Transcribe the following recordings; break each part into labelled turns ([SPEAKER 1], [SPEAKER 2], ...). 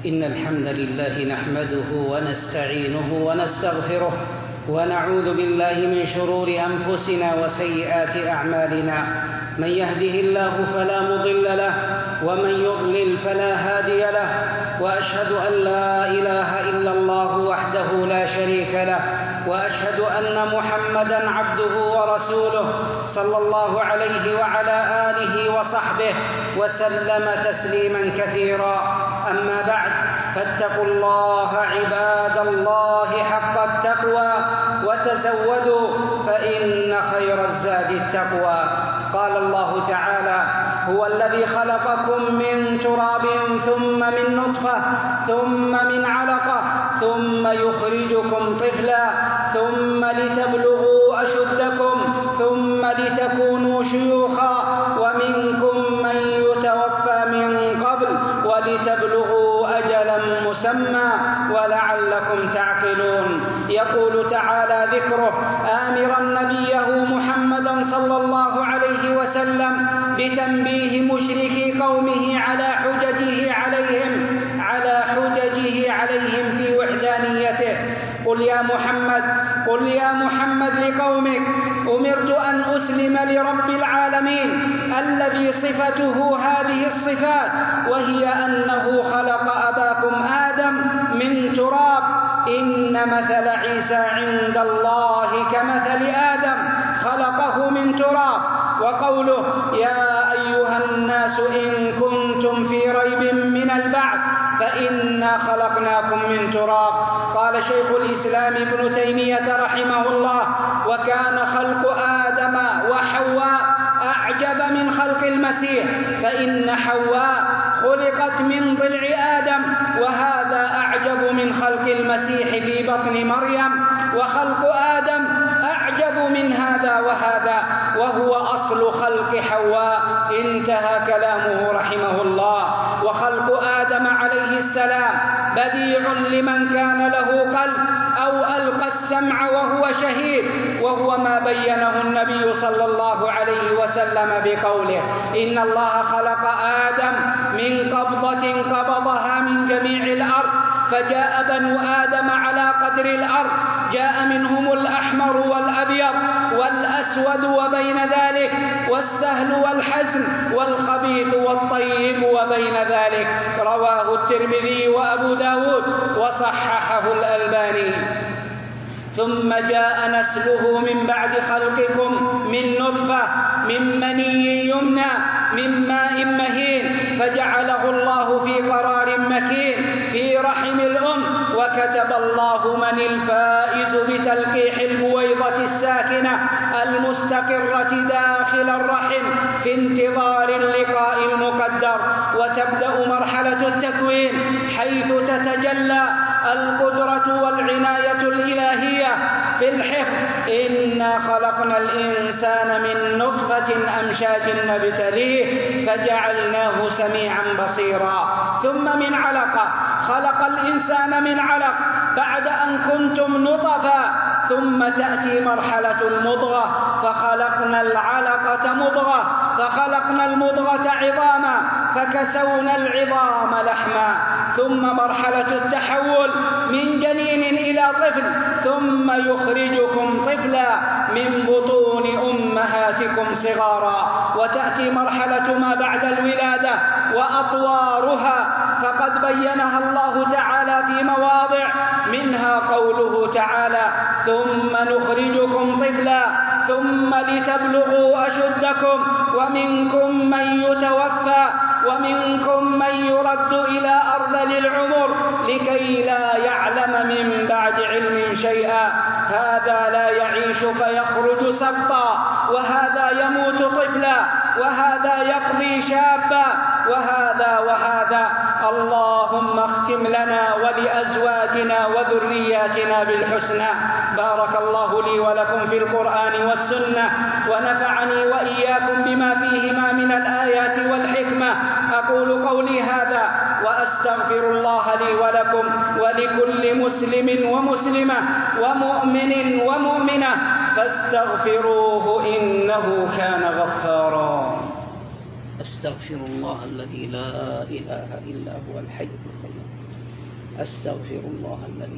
[SPEAKER 1] إن الحمد لله نحمده ونستعينه ونستغفره ونعوذ بالله من شرور أنفسنا وسيئات أعمالنا. من يهده الله فلا مضل له ومن يضلل فلا هادي له، وأشهد أن لا إله إلا الله وحده لا شريك له، وأشهد أن محمدًا عبده ورسوله صلى الله عليه وعلى آله وصحبه وسلم تسليمًا كثيرًا. أما بعد، فاتقوا الله عباد الله حق التقوى وتزودوا فإن خير الزاد التقوى. قال الله تعالى: هو الذي خلقكم من تراب ثم من نطفة ثم من علقة ثم يخرجكم طفلا ثم لتبلغوا أشدكم ثم لتكونوا شيوخا ومنكم من يتوفى من قبل ولتبلغوا أجلا مسمى ولعلكم تعقلون. يقول تعالى ذكره آمرا نبيه محمدا صلى الله عليه وسلم بتنبيه مشركي قومه على حججه عليهم في وحدانيته. قل يا محمد لقومك: أمرت أن أسلم لرب العالمين الذي صفته هذه الصفات، وهي أنه خلق أباكم آدم من تراب. إن مثل عيسى عند الله كمثل آدم خلقه من تراب. وقوله: يا أيها الناس إن كنتم في ريب من البعث فإنا خلقناكم من تراب. قال شيخ الإسلام ابن تيمية رحمه الله: وكان خلق آدم وحواء أعجب من خلق المسيح، فإن حواء خلقت من ضلع آدم، وهذا أعجب من خلق المسيح في بطن مريم، وخلق آدم أعجب من هذا وهذا، وهو أصل خلق حواء. انتهى كلامه رحمه الله. وخلق آدم عليه السلام بديع لمن كان له قلب أو ألقى السمع وهو شهيد، وهو ما بينه النبي صلى الله عليه وسلم بقوله: إن الله خلق آدم من قبضة قبضها من جميع الأرض، فجاء بنو آدم على قدر الأرض، جاء منهم الأحمر والأبيض والأسود وبين ذلك، والسهل والحزن والخبيث والطيب وبين ذلك. رواه الترمذي وأبو داود وصححه الألباني. ثم جاء نسله من بعد خلقكم من نطفة من مني يمنى من ماء مهين، فجعله الله في قرار مكين في رحم الأم، وكتب الله من الفائز بتلقيح البويضة الساكنة المستقرة داخل الرحم في انتظار اللقاء المقدر. وتبدأ مرحلة التكوين حيث تتجلى القدرة والعناية الإلهية في الحفظ. إنا خلقنا الإنسان من نطفة أمشاج نبتليه فجعلناه سميعا بصيرا. ثم من علقة خلق الإنسان من علق بعد أن كنتم نطفا، ثم تأتي مرحلة المضغة، فخلقنا العلقة مضغة، فخلقنا المضغة عظاما، فكسونا العظام لحما. ثم مرحلة التحول من جنين إلى طفل، ثم يخرجكم طفلا من بطون أمهاتكم صغارا. وتأتي مرحلة ما بعد الولادة وأطوارها، فقد بينها الله تعالى في مواضع، منها قوله تعالى: ثم نخرجكم طفلا ثم لتبلغوا أشدكم ومنكم من يتوفى ومنكم من يرد إلى أرذل العمر لكي لا يعلم من بعد علم شيئا. هذا لا يعيش فيخرج سقطا، وهذا يموت طفلا، وهذا يقضي شابا، وهذا. اللهم اختم لنا ولأزواجنا وذرياتنا بالحسنى. بارك الله لي ولكم في القرآن والسنة، ونفعني وإياكم بما فيهما من الآيات والحكمة. أقول قولي هذا وأستغفر الله لي ولكم ولكل مسلم ومسلمة ومؤمن ومؤمنة، فاستغفروه إنه كان غفارا. أستغفر الله الذي لا إله إلا هو الحي القيوم. أستغفر الله الذي.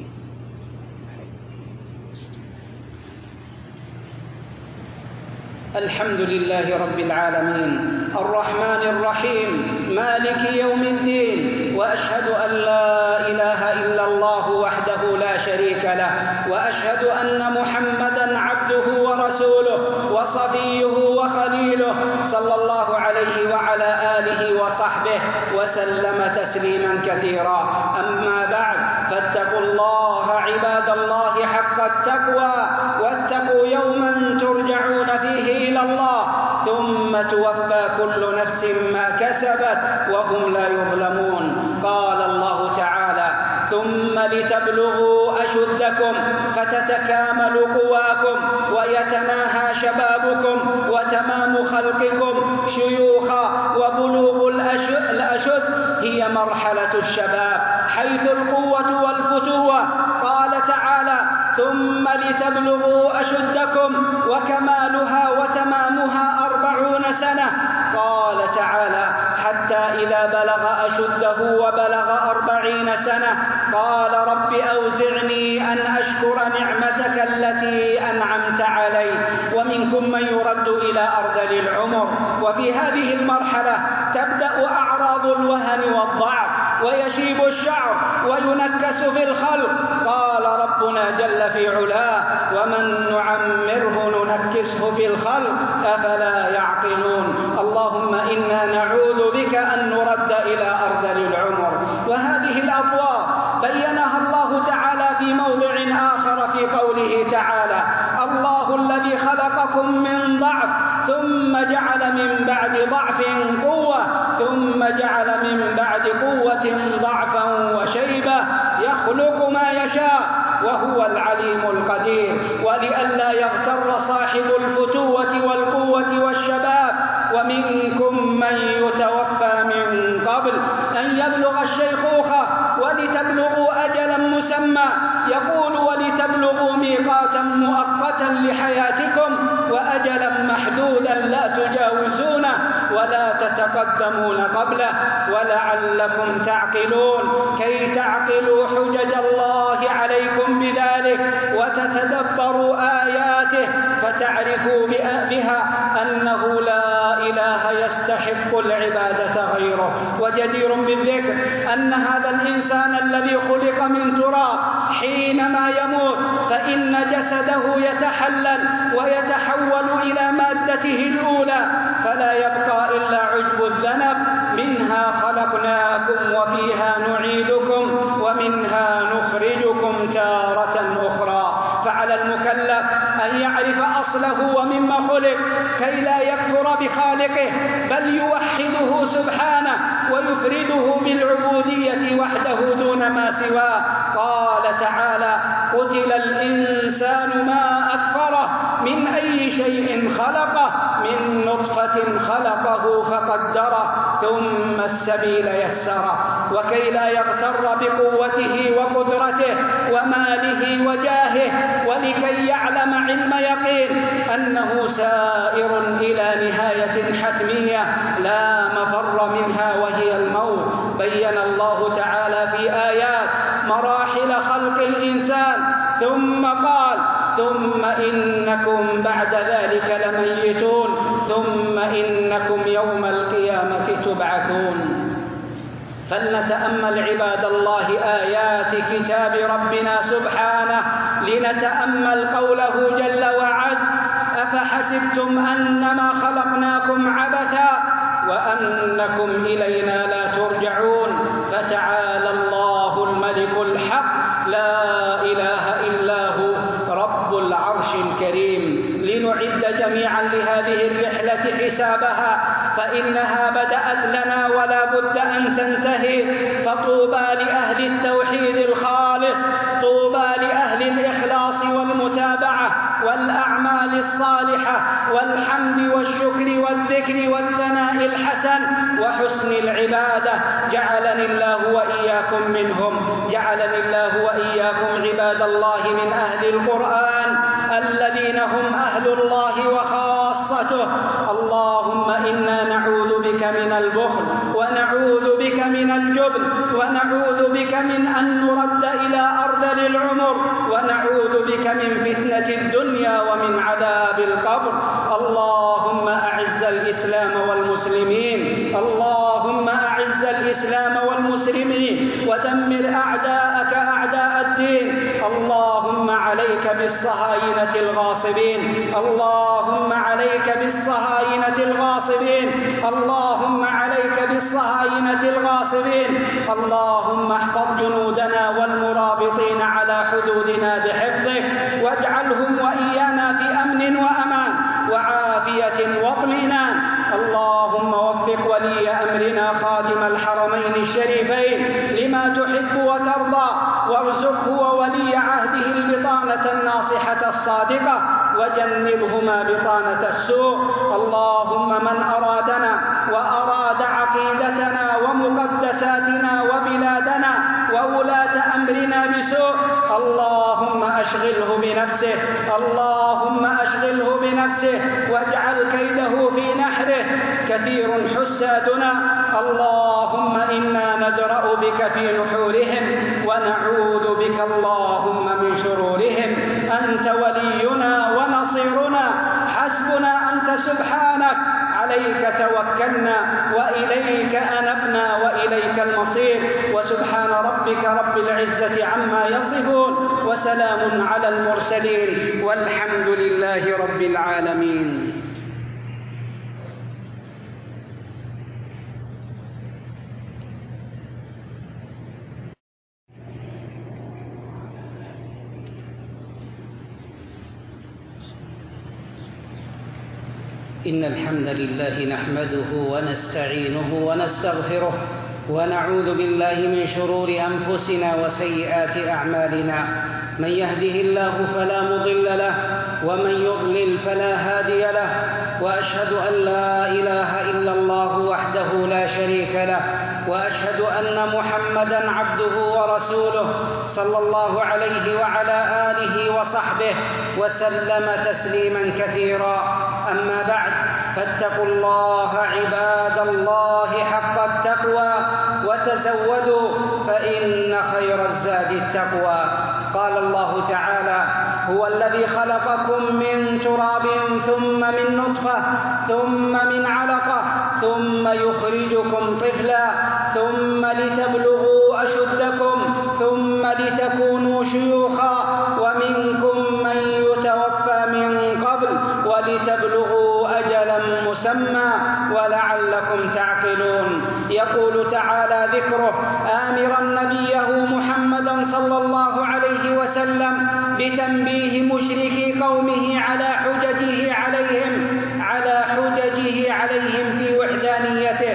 [SPEAKER 1] الحمد لله رب العالمين الرحمن الرحيم مالك يوم الدين، وأشهد أن لا إله إلا الله وحده لا شريك له، وأشهد أن محمدًا عبده ورسوله وصفيه وخليله صلى الله عليه وعلى آله وصحبه وسلم تسليمًا كثيرا. أما بعد، فاتقوا الله عباد الله حق التقوى، واتقوا يومًا ترجعون فيه إلى الله ثم توفى كل نفس ما كسبت وهم لا يظلمون. قال الله تعالى: ثم لتبلغوا أشدكم فتتكامل قواكم ويتناهى شبابكم وتمام خلقكم شيوخا، وبلوغ الأشد هي مرحلة الشباب حيث القوة والفتوة. قال تعالى: ثم لتبلغوا أشدكم، وكمالها وتمامها 40 سنة. قال تعالى: حتى إذا بلغ أشده وبلغ 40 سنة قال: رب أوزعني أن أشكر نعمتك التي أنعمت علي. ومنكم من يرد إلى أرذل العمر، وفي هذه المرحلة تبدأ أعراض الوهن والضعف، ويشيب الشعر وينكس في الخلق. قال ربنا جل في علاه: ومن نعمره ننكسه في الخلق أفلا يعقلون. اللهم إنا نعوذ بك أن نرد إلى أرذل العمر. وهذه الأطوار بينها الله تعالى في موضع آخر في قوله تعالى: الله الذي خلقكم من ضعف ثم جعل من بعد ضعف قوة ثم جعل من بعد قوة ضعفا وشيبة يخلق ما يشاء وهو العليم القدير. ولئلا يغتر صاحب الفتوة والقوة والشباب ومنكم من يتوفى من قبل أن يبلغ الشيخوخة ولتبلغوا أجلا مسمى. يقول: ولتبلغوا ميقاتا مؤقتا لحياتكم وأجلا محدودا لا تجاوزونه ولا تتقدمون قبله ولعلكم تعقلون، كي تعقلوا حجج الله عليكم بذلك وتتدبروا آياته فتعرفوا بها أنه لا إله يستحق العبادة غيره. وجدير بالذكر أن هذا الإنسان الذي خلق من تراب حينما يموت فإن جسده يتحلل ويتحول إلى مادته الأولى، فلا يبقى إلا عجب الذنب. منها خلقناكم وفيها نعيدكم ومنها نخرجكم تارة أخرى. فعلى المكلف أن يعرف أصله ومما خلق كي لا يكفر بخالقه، بل يوحده سبحانه ويفرده بالعبودية وحده دون ما سواه. قال تعالى: قتل الإنسان ما أكفره من أي شيء خلقه من نطفة خلقه فقدره ثم السبيل يسره. وكي لا يغتر بقوته وقدرته وماله وجاهه، ولكي يعلم علم يقين أنه سائر إلى نهاية حتمية لا مفر منها وهي الموت، بين الله تعالى في آيات مراحل خلق الإنسان ثم قال: ثم إنكم بعد ذلك لميتون ثم إنكم يوم القيامة تبعثون. فلنتأمل عباد الله آيات كتاب ربنا سبحانه لنتأمل قوله جل وعز: أفحسبتم أنما خلقناكم عبثا وأنكم إلينا لا ترجعون. فتعالى الله الملك الحق لا إله إلا هو رب العرش الكريم. لنعد جميعا لهذه الرحلة حسابها، فإنها بدأت لنا ولا بد أن تنتهي. فطوبى لأهل التوحيد الخالص، طوبى لأهل الإخلاص والمتابعة والأعمال الصالحة والحمد والشكر والذكر والثناء الحسن وحسن العبادة. جعلني الله وإياكم منهم، جعلني الله وإياكم عباد الله من أهل القرآن الذين هم أهل الله وخاصته. اللهم إنا نعوذ بك من البخل، ونعوذ بك من الجبن، ونعوذ بك من أن نرد إلى أرذل العمر، ونعوذ بك من فتنة الدنيا ومن عذاب القبر. اللهم أعز الإسلام والمسلمين، اللهم أعز الإسلام والمسلمين، ودمر أعداءك أعداء الدين. اللهم عليك بالصهاينة الغاصبين، اللهم عليك بالصهاينة الغاصبين، اللهم عليك بالصهاينة الغاصبين. اللهم احفظ جنودنا والمرابطين على حدودنا بحفظك، واجعلهم وإيانا في أمن وأمان وعافية واطمئنان. اللهم وفق ولي أمرنا خادم الحرمين الشريفين لما تحب وترضى، وارزقه وولي عهده البطانة الناصحة الصادقة، وجنبهما بطانة السوء. اللهم من أرادنا وأراد عقيدتنا ومقدساتنا وبلادنا وولاة أمرنا بسوء، اللهم أشغله بنفسه، اللهم أشغله بنفسه، واجعل كيده في نحره. كثير حسادنا، اللهم إنا ندرأ بك في نحورهم ونعوذ بك اللهم من شرورهم. أنت ولينا ونصيرنا، حسبنا أنت سبحانك، عليك توكلنا وإليك أنبنا وإليك المصير. وسبحان ربك رب العزة عما يصفون، وسلام على المرسلين، والحمد لله رب العالمين. إن الحمد لله نحمده ونستعينه ونستغفره، ونعوذ بالله من شرور أنفسنا وسيئات أعمالنا. من يهده الله فلا مضل له، ومن يضلل فلا هادي له، وأشهد أن لا إله إلا الله وحده لا شريك له، وأشهد أن محمدًا عبده ورسوله صلى الله عليه وعلى آله وصحبه وسلم تسليمًا كثيرًا. أما بعد، فاتقوا الله عباد الله حق التقوى، وتزودوا فإن خير الزاد التقوى. قال الله تعالى: هو الذي خلقكم من تراب ثم من نطفة ثم من علقة ثم يخرجكم طفلا ثم لتبلغوا أشدكم ثم لتكونوا شيوخا ومنكم من يتوفى من قبل ولتبلغوا أجلا مسمى ولعلكم تعقلون. يقول تعالى ذكره آمرا نبيه محمدا صلى الله عليه وسلم بتنبيه مشركي قومه على حججه عليهم في وحدانيته.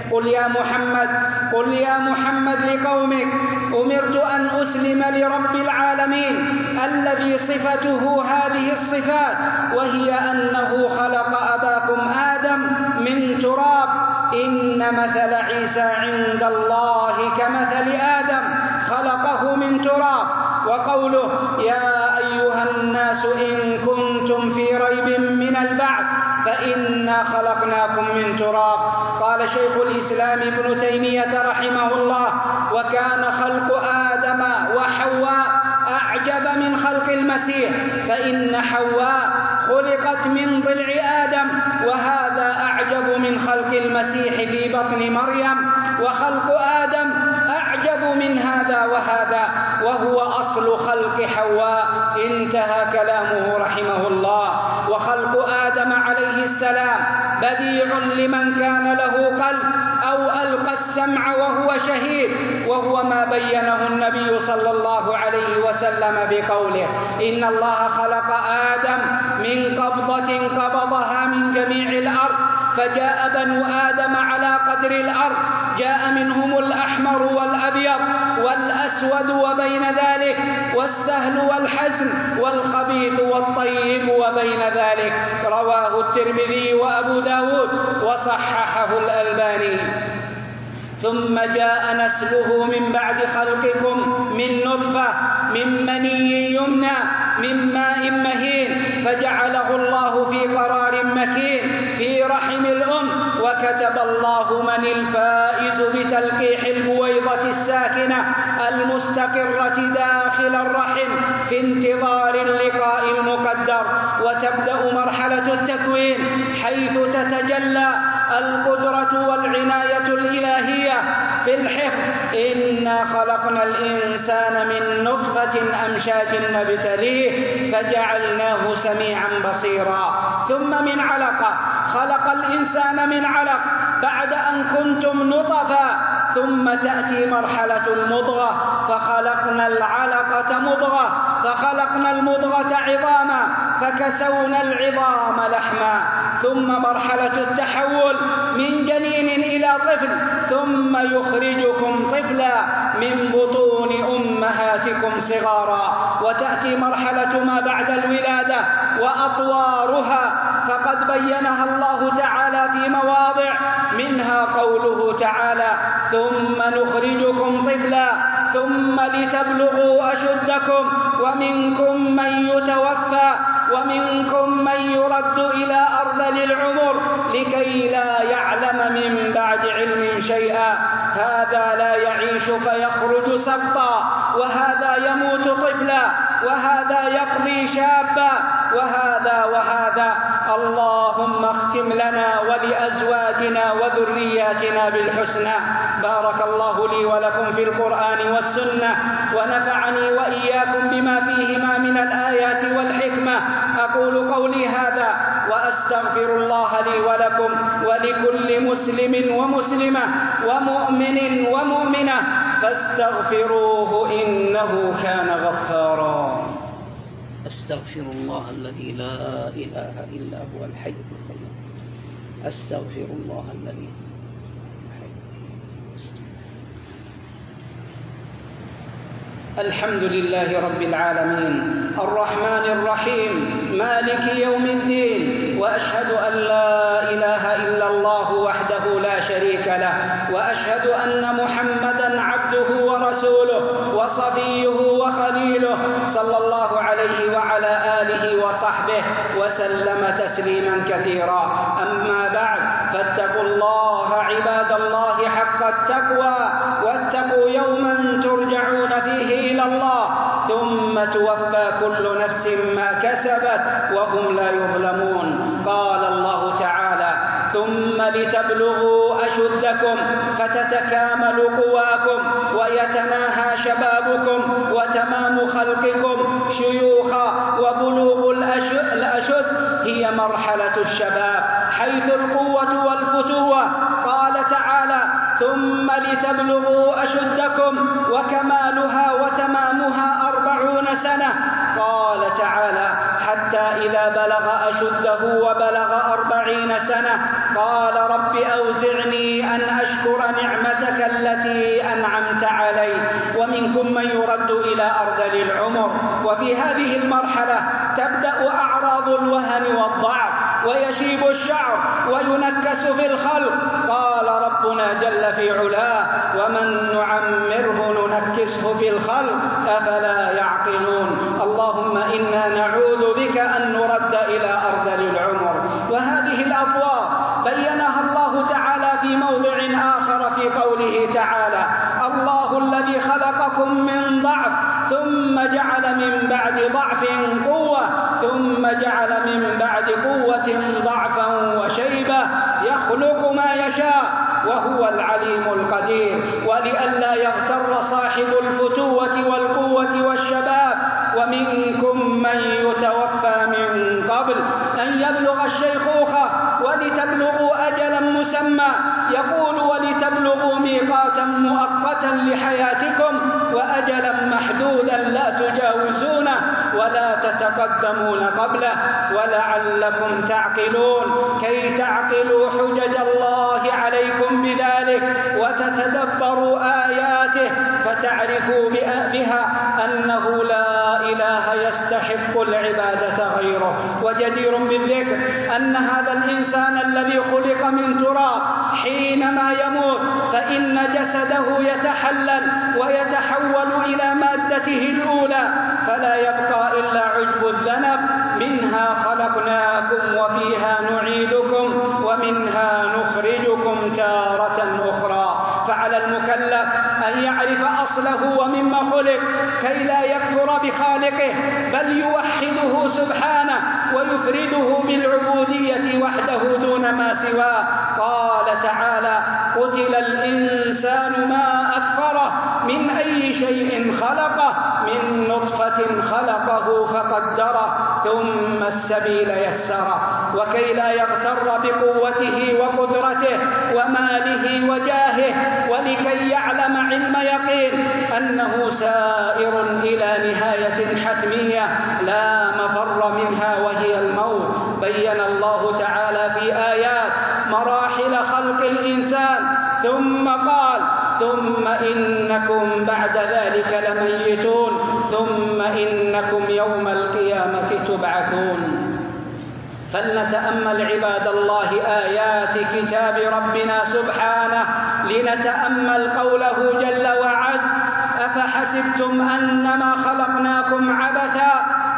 [SPEAKER 1] قل يا محمد لقومك: أمرت أن أسلم لرب العالمين الذي صفته هذه الصفات، وهي أنه خلق أباكم آدم من تراب. إن مثل عيسى عند الله كمثل آدم خلقه من تراب. وقوله: يا أيها الناس إن كنتم في ريب من البعث فإنا خلقناكم من تراب. قال شيخ الإسلام ابن تيمية رحمه الله: وكان خلق آدم وحواء أعجب من خلق المسيح، فإن حواء خلقت من ضلع آدم، وهذا أعجب من خلق المسيح في بطن مريم، وخلق آدم أعجب من هذا وهذا، وهو أصل خلق حواء. انتهى كلامه رحمه الله. وخلق آدم عليه السلام بديع لمن كان له قلب أو ألقى السمع وهو شهيد، وهو ما بينه النبي صلى الله عليه وسلم بقوله: إن الله خلق آدم من قبضة قبضها من جميع الأرض، فجاء بنو آدم على قدر الأرض، جاء منهم الأحمر والأبيض والأسود وبين ذلك، والسهل والحزن والخبيث والطيب وبين ذلك. رواه الترمذي وأبو داود وصححه الألباني. ثم جاء نسله من بعد خلقكم من نطفة من مني يمنى من ماء مهين فجعله الله في قرار مكين في رحم الأم، وكتب الله من الفائز بتلقيح البويضة الساكنة المستقرة داخل الرحم في انتظار اللقاء المقدر. وتبدأ مرحلة التكوين حيث تتجلى القدرة والعناية الإلهية في الحفظ. إنا خلقنا الإنسان من نطفة أمشاج نبتليه فجعلناه سميعا بصيرا. ثم من علقة، خلق الإنسان من علق بعد أن كنتم نطفا، ثم تأتي مرحلة المضغة فخلقنا العلقة مضغة، فخلقنا المضغة عظاما فكسونا العظام لحما، ثم مرحلة التحول من جنين إلى طفل، ثم يخرجكم طفلا من بطون أمهاتكم صغارا. وتأتي مرحلة ما بعد الولادة وأطوارها، فقد بينها الله تعالى في مواضع، منها قوله تعالى: ثم نخرجكم طفلا ثم لتبلغوا أشدكم ومنكم من يتوفى ومنكم من يرد إلى أرذل العمر لكي لا يعلم من بعد علم شيئا. هذا لا يعيش فيخرج سقطا، وهذا يموت طفلا، وهذا يقضي شابا، وهذا. اللهم اختم لنا ولأزواجنا وذرياتنا بالحسنى. بارك الله لي ولكم في القرآن والسنة، ونفعني وإياكم بما فيهما من الآيات والحكمة. أقول قولي هذا وأستغفر الله لي ولكم ولكل مسلم ومسلمة ومؤمن ومؤمنة فاستغفروه إنه كان غفارا. أستغفر الله الذي لا إله إلا هو الحي القيوم. أستغفر الله الذي الحمد لله رب العالمين الرحمن الرحيم مالك يوم الدين، وأشهد أن لا إله إلا الله وحده لا شريك له، وأشهد أن محمدًا عبده ورسوله وصفيه وخليله صلى الله عليه وعلى آله وصحبه وسلم تسليما كثيرا. أما بعد، فاتقوا الله عباد الله حق التقوى، واتقوا يوما ترجعون فيه إلى الله ثم توفى كل نفس ما كسبت وهم لا يظلمون. قال الله تعالى: ثم لتبلغوا أشدكم فتتكامل قواكم ويتناهى شبابكم وتمام خلقكم شيوخا، وبلوغ الأشد هي مرحلة الشباب حيث القوة والفتوة. قال تعالى: ثم لتبلغوا أشدكم، وكمالها وتمامها 40 سنة. قال تعالى: حتى إذا بلغ أشده وبلغ 40 سنة قال: رب أوزعني أن أشكر نعمتك التي أنعمت علي. ومنكم من يرد إلى أرذل العمر. وفي هذه المرحلة تبدأ أعراض الوهن والضعف، ويشيب الشعر وينكس في الخلق. قال ربنا جل في علاه: ومن نعمره ننكسه في الخلق أفلا يعقلون. اللهم إنا نعوذ بك أن نرد إلى أرذل العمر. وهذه الأطوار بينها الله تعالى في موضع آخر في قوله تعالى: الله الذي خلقكم من ضعف ثم جعل من بعد ضعف قوة ثم جعل من بعد قوة ضعفا وشيبة يخلق ما يشاء وهو العليم القدير. ولئلا يغتر صاحب الفتوة والقوة والشباب ومنكم من يتوفى من قبل أن يبلغ الشيخوخة ولتبلغوا أجلا مسمى. يقول: ولتبلغوا ميقاتا مؤقتا لحياتكم وأجلا محدودا لا تجاوزونه ولا تتقدمون قبله ولعلكم تعقلون، كي تعقلوا حجج الله عليكم بذلك وتتدبروا آياته فتعرفوا بها أنه لا إله يستحق العبادة غيره. وجدير بالذكر أن هذا الإنسان الذي خلق من تراب حينما يموت فإن جسده يتحلل ويتحول إلى مادته الأولى فلا يبقى إلا عجب الذنب. منها خلقناكم وفيها نعيدكم ومنها نخرجكم تارة أخرى. فعلى المكلف أن يعرف أصله ومما خلق كي لا يكفر بخالقه، بل يوحده سبحانه ويفرده بالعبودية وحده دون ما سواه. قال تعالى: قتل الإنسان ما أكفره من أي شيء خلقه من نطفة خلقه فقدره ثم السبيل يسره. وكي لا يغتر بقوته وقدرته وماله وجاهه، ولكي يعلم علم يقين أنه سائر إلى نهاية حتمية لا مفر منها وهي الموت، بين الله تعالى في آيات مراحل خلق الإنسان ثم قال: ثم إنكم بعد ذلك لميتون ثم إنكم يوم القيامة تبعثون. فلنتأمل عباد الله آيات كتاب ربنا سبحانه لنتأمل قوله جل وعز: أفحسبتم أنما خلقناكم عبثا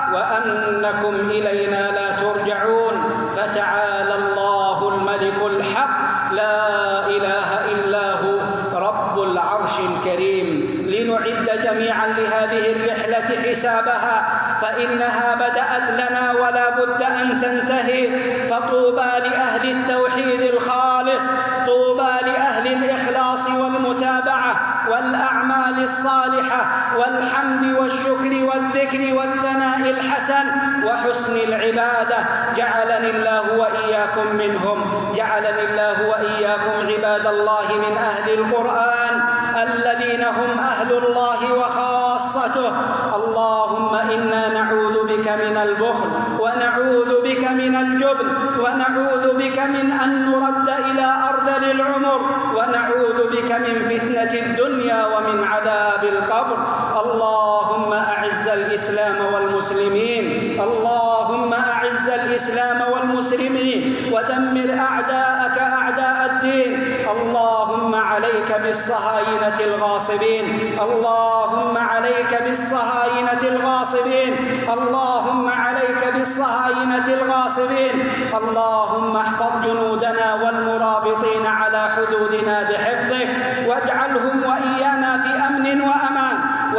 [SPEAKER 1] وأنكم إلينا لا ترجعون. فتعالى الله الملك الحق لا إله إلا هو رب العرش الكريم. لنعد جميعا لهذه الرحلة حسابها، فإنها بدأت لنا ولا بد أن تنتهي. فطوبى لأهل التوحيد الخالص، طوبى لأهل الإخلاص والمتابعة والأعمال الصالحة والحمد والشكر والذكر والثناء الحسن وحسن العبادة. جعلني الله وإياكم منهم، جعلني الله وإياكم عباد الله من أهل القرآن الذين هم أهل الله وخاصته. اللهم إنا نعوذ بك من البخل ونعوذ بك من الجبن ونعوذ بك من أن نرد إلى أرذل العمر ونعوذ بك من فتنة الدنيا ومن عذاب القبر. اللهم أعز الإسلام والمسلمين، اللهم أعز الإسلام والمسلمين ودمر أعداءك أعداء الدين. اللهم عليك بالصهاينة الغاصبين، اللهم عليك بالصهاينة الغاصبين، اللهم عليك بالصهاينة الغاصبين. اللهم احفظ جنودنا والمرابطين على حدودنا بحفظك، واجعلهم وإيانا في أمن وأمان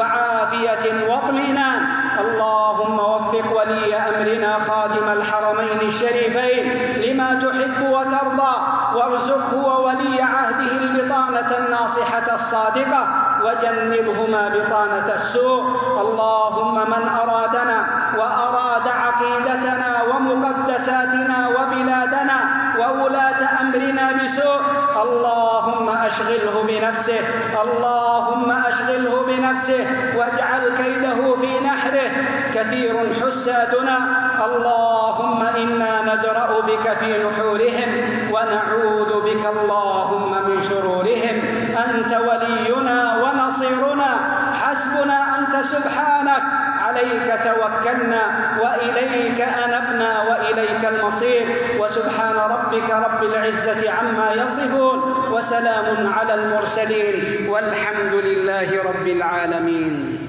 [SPEAKER 1] وعافية واطمئنان. اللهم وفق ولي أمرنا خادم الحرمين الشريفين لما تحب وترضى، وارزقه وولي عهده البطانة الناصحة الصادقة، وجنبهما بطانة السوء. اللهم من أرادنا وأراد عقيدتنا ومقدساتنا وبلادنا وولاة أمرنا بسوء، اللهم أشغله بنفسه، اللهم أشغله بنفسه واجعل كيده في نحره. كثير حسادنا، اللهم إنا ندرأ بك في نحورهم ونعوذ بك اللهم من شرورهم. أنت ولينا ونصيرنا، حسبنا أنت سبحانك، عليك توكلنا وإليك أنبنا وإليك المصير. وسبحان ربك رب العزة عما يصفون، وسلام على المرسلين، والحمد لله رب العالمين.